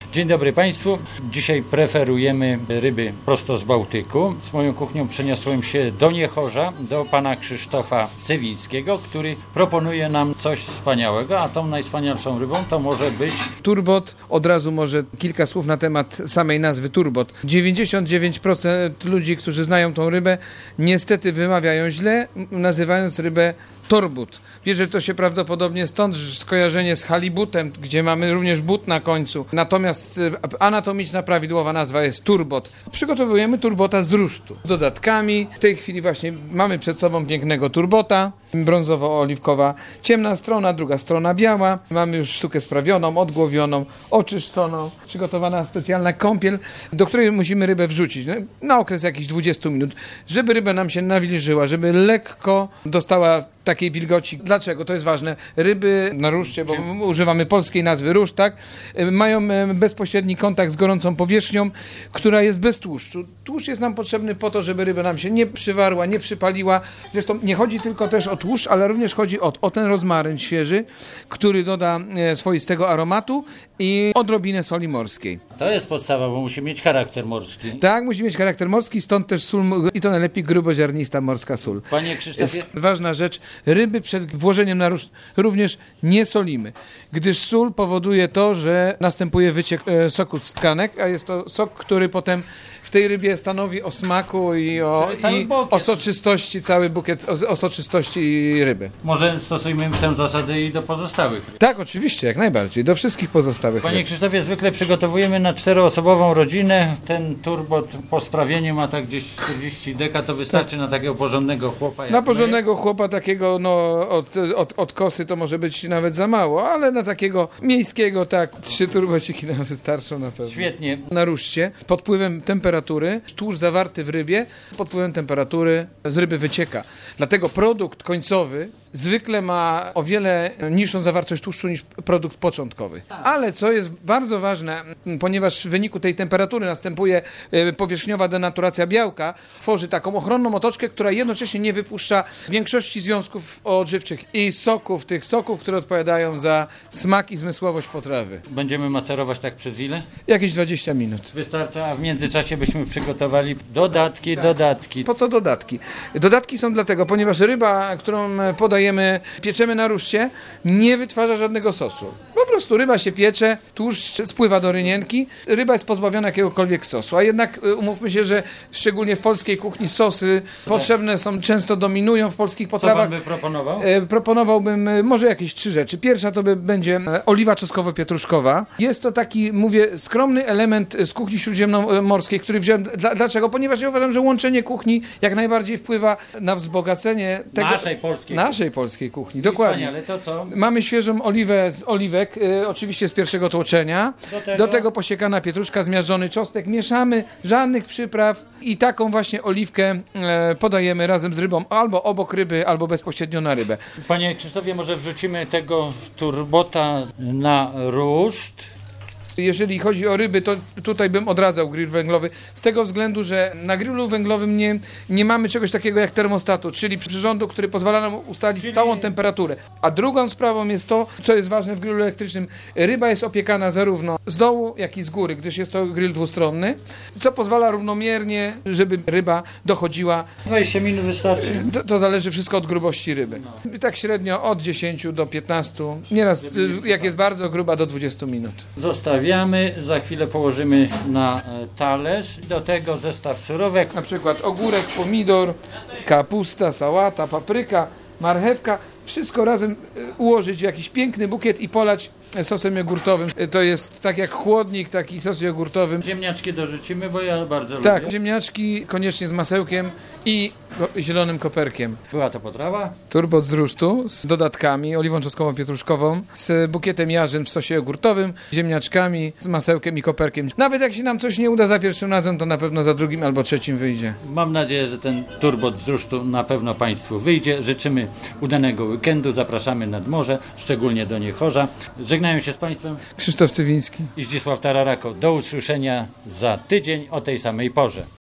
Dzień dobry Państwu. Dzisiaj preferujemy ryby prosto z Bałtyku. Z moją kuchnią przeniosłem się do Niechorza, do pana Krzysztofa Cywińskiego, który proponuje nam coś wspaniałego, a tą najwspanialszą rybą to może być... Turbot. Od razu może kilka słów na temat samej nazwy turbot. 99% ludzi, którzy znają tą rybę, niestety wymawiają źle, nazywając rybę torbut. Bierze to się prawdopodobnie stąd skojarzenie z halibutem, gdzie mamy również but na końcu. Natomiast anatomiczna prawidłowa nazwa jest turbot. Przygotowujemy turbota z rusztu. Z dodatkami. W tej chwili właśnie mamy przed sobą pięknego turbota. Brązowo-oliwkowa ciemna strona, druga strona biała. Mamy już sztukę sprawioną, odgłowioną, oczyszczoną. Przygotowana specjalna kąpiel, do której musimy rybę wrzucić na okres jakichś 20 minut, żeby ryba nam się nawilżyła, żeby lekko dostała takiej wilgoci. Dlaczego? To jest ważne. Ryby na ruszcie, bo używamy polskiej nazwy ruszt, tak? Mają bezpośredni kontakt z gorącą powierzchnią, która jest bez tłuszczu. Tłuszcz jest nam potrzebny po to, żeby ryba nam się nie przywarła, nie przypaliła. Zresztą nie chodzi tylko też o tłuszcz, ale również chodzi o ten rozmaryn świeży, który doda swoistego aromatu i odrobinę soli morskiej. To jest podstawa, bo musi mieć charakter morski. Tak, musi mieć charakter morski, stąd też sól i to najlepiej gruboziarnista morska sól. Panie Krzysztofie... Jest ważna rzecz. Ryby przed włożeniem na ruszt również nie solimy, gdyż sól powoduje to, że następuje wyciek soku z tkanek, a jest to sok, który potem w tej rybie stanowi o smaku i o soczystości, cały bukiet o soczystości ryby. Może stosujmy tę zasadę i do pozostałych ryb. Tak, oczywiście, jak najbardziej, do wszystkich pozostałych Panie ryb. Krzysztofie, zwykle przygotowujemy na 4-osobową rodzinę. Ten turbot po sprawieniu ma tak gdzieś 40 deka, to wystarczy na takiego porządnego chłopa. Jak na porządnego chłopa takiego, od kosy to może być nawet za mało, ale na takiego miejskiego, tak, 3 turbociki nam wystarczą na pewno. Świetnie. Na ruszcie, pod wpływem temperatury, tłuszcz zawarty w rybie, pod wpływem temperatury z ryby wycieka. Dlatego produkt końcowy zwykle ma o wiele niższą zawartość tłuszczu niż produkt początkowy. Ale co jest bardzo ważne, ponieważ w wyniku tej temperatury następuje powierzchniowa denaturacja białka, tworzy taką ochronną otoczkę, która jednocześnie nie wypuszcza większości związków odżywczych i tych soków, które odpowiadają za smak i zmysłowość potrawy. Będziemy macerować tak przez ile? Jakieś 20 minut. Wystarcza, a w międzyczasie byśmy przygotowali dodatki. Po co dodatki? Dodatki są dlatego, ponieważ ryba, którą pieczemy na ruszcie, nie wytwarza żadnego sosu. Po prostu ryba się piecze, tłuszcz spływa do rynienki, ryba jest pozbawiona jakiegokolwiek sosu. A jednak umówmy się, że szczególnie w polskiej kuchni sosy potrzebne są, często dominują w polskich potrawach. Co pan by proponował? Proponowałbym może jakieś 3 rzeczy. Pierwsza to będzie oliwa czosnkowo-pietruszkowa. Jest to taki, mówię, skromny element z kuchni śródziemnomorskiej, który wziąłem. Dlaczego? Ponieważ ja uważam, że łączenie kuchni jak najbardziej wpływa na wzbogacenie tego, naszej polskiej kuchni. Dokładnie. Wspaniale, to co? Mamy świeżą oliwę z oliwek, oczywiście z pierwszego tłoczenia. Do tego posiekana pietruszka, zmiażdżony czosnek. Mieszamy, żadnych przypraw i taką właśnie oliwkę podajemy razem z rybą, albo obok ryby, albo bezpośrednio na rybę. Panie Krzysztofie, może wrzucimy tego turbota na ruszt? Jeżeli chodzi o ryby, to tutaj bym odradzał grill węglowy, z tego względu, że na grillu węglowym nie mamy czegoś takiego jak termostatu, czyli przyrządu, który pozwala nam ustalić całą temperaturę. A drugą sprawą jest to, co jest ważne w grillu elektrycznym, ryba jest opiekana zarówno z dołu, jak i z góry, gdyż jest to grill dwustronny, co pozwala równomiernie, żeby ryba dochodziła. 20 minut wystarczy? To zależy wszystko od grubości ryby. Tak średnio od 10 do 15, nieraz jak jest bardzo gruba do 20 minut. Zostawiamy, za chwilę położymy na talerz. Do tego zestaw surówek. Na przykład ogórek, pomidor, kapusta, sałata, papryka, marchewka. Wszystko razem ułożyć w jakiś piękny bukiet i polać sosem jogurtowym. To jest tak jak chłodnik, taki sos jogurtowy. Ziemniaczki dorzucimy, bo ja bardzo lubię. Tak, ziemniaczki koniecznie z masełkiem i zielonym koperkiem. Była to potrawa? Turbot z rusztu z dodatkami, oliwą czosnkową, pietruszkową, z bukietem jarzyn w sosie jogurtowym, ziemniaczkami, z masełkiem i koperkiem. Nawet jak się nam coś nie uda za pierwszym razem, to na pewno za drugim albo trzecim wyjdzie. Mam nadzieję, że ten turbot z rusztu na pewno Państwu wyjdzie. Życzymy udanego weekendu, zapraszamy nad morze, szczególnie do Niechorza. Żegnają się z Państwem Krzysztof Cywiński i Zdzisław Tararako. Do usłyszenia za tydzień o tej samej porze.